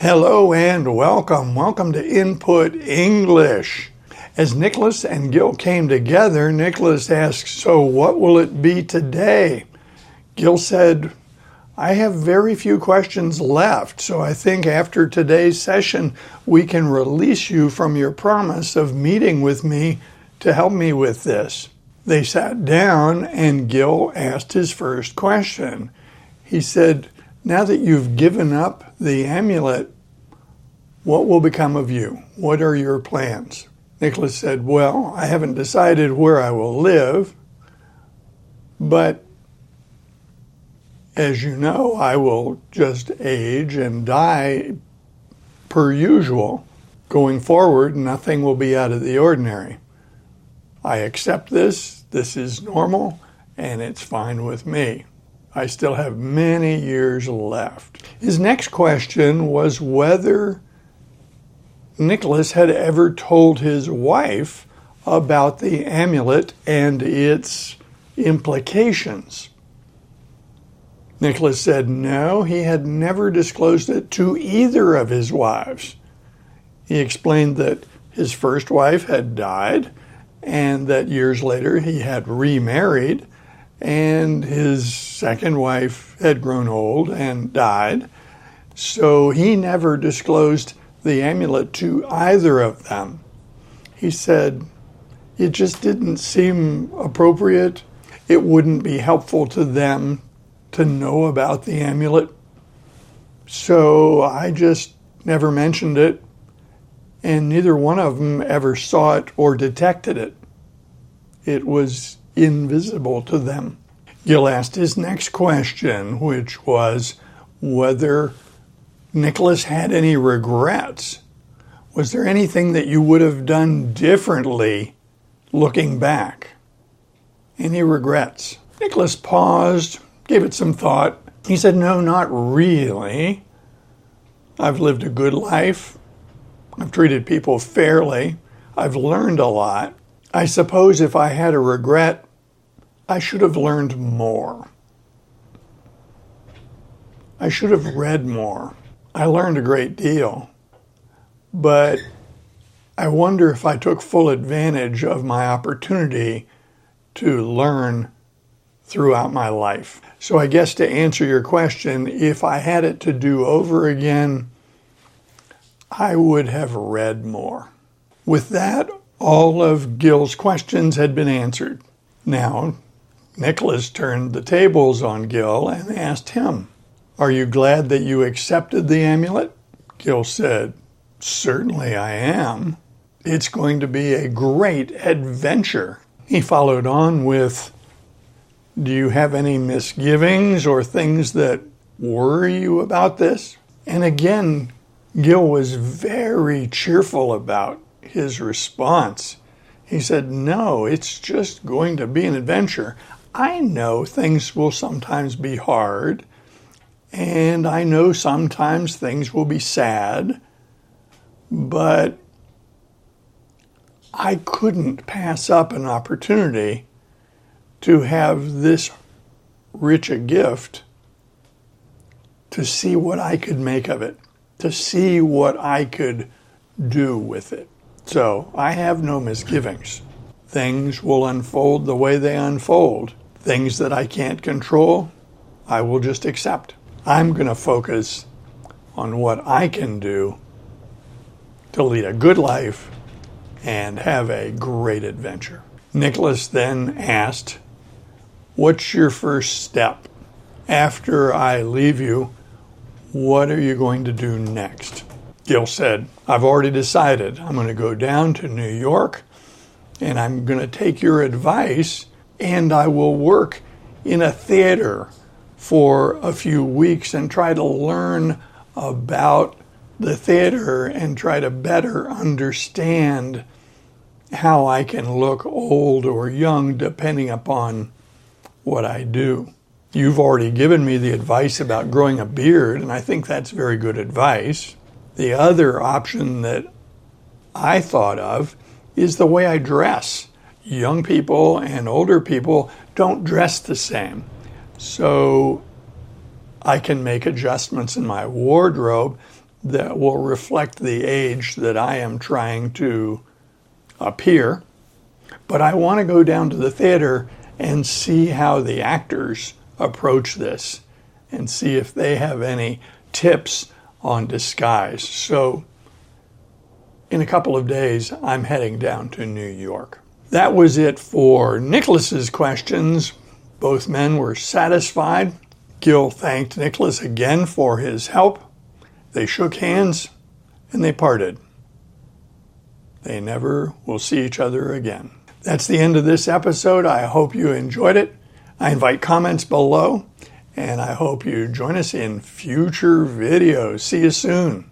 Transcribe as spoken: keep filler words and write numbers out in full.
Hello and welcome. Welcome to Input English. As Nicholas and Gil came together, Nicholas asked, "So what will it be today?" Gil said, "I have very few questions left, so I think after today's session we can release you from your promise of meeting with me to help me with this." They sat down and Gil asked his first question. He said, "Now that you've given up the amulet, what will become of you? What are your plans?" Nicholas said, "Well, I haven't decided where I will live, but as you know, I will just age and die per usual. Going forward, nothing will be out of the ordinary. I accept this, this is normal, and it's fine with me. I still have many years left." His next question was whether Nicholas had ever told his wife about the amulet and its implications. Nicholas said no, he had never disclosed it to either of his wives. He explained that his first wife had died and that years later he had remarried, and his second wife had grown old and died, so he never disclosed the amulet to either of them. He said it just didn't seem appropriate. It wouldn't be helpful to them to know about the amulet, so I just never mentioned it, and neither one of them ever saw it or detected it. It was invisible to them. Gil asked his next question, which was whether Nicholas had any regrets. Was there anything that you would have done differently looking back? Any regrets? Nicholas paused, gave it some thought. He said, "No, not really. I've lived a good life. I've treated people fairly. I've learned a lot. I suppose if I had a regret, I should have learned more. I should have read more. I learned a great deal, but I wonder if I took full advantage of my opportunity to learn throughout my life." So I guess to answer your question, if I had it to do over again, I would have read more. With that, all of Gil's questions had been answered. Now, Nicholas turned the tables on Gil and asked him, "Are you glad that you accepted the amulet?" Gil said, "Certainly I am. It's going to be a great adventure." He followed on with, "Do you have any misgivings or things that worry you about this?" And again, Gil was very cheerful about his response. He said, "No, it's just going to be an adventure. I know things will sometimes be hard, and I know sometimes things will be sad, but I couldn't pass up an opportunity to have this rich a gift, to see what I could make of it, to see what I could do with it. So I have no misgivings. Things will unfold the way they unfold. Things that I can't control, I will just accept. I'm going to focus on what I can do to lead a good life and have a great adventure." Nicholas then asked, "What's your first step? After I leave you, what are you going to do next?" Gil said, "I've already decided. I'm going to go down to New York and I'm going to take your advice and I will work in a theater for a few weeks and try to learn about the theater and try to better understand how I can look old or young depending upon what I do. You've already given me the advice about growing a beard, and I think that's very good advice. The other option that I thought of is the way I dress. Young people and older people don't dress the same. So I can make adjustments in my wardrobe that will reflect the age that I am trying to appear. But I want to go down to the theater and see how the actors approach this and see if they have any tips on disguise. So in a couple of days, I'm heading down to New York. That was it for Nicholas's questions. Both men were satisfied. Gil thanked Nicholas again for his help. They shook hands and they parted. They never will see each other again. That's the end of this episode. I hope you enjoyed it. I invite comments below, and I hope you join us in future videos. See you soon.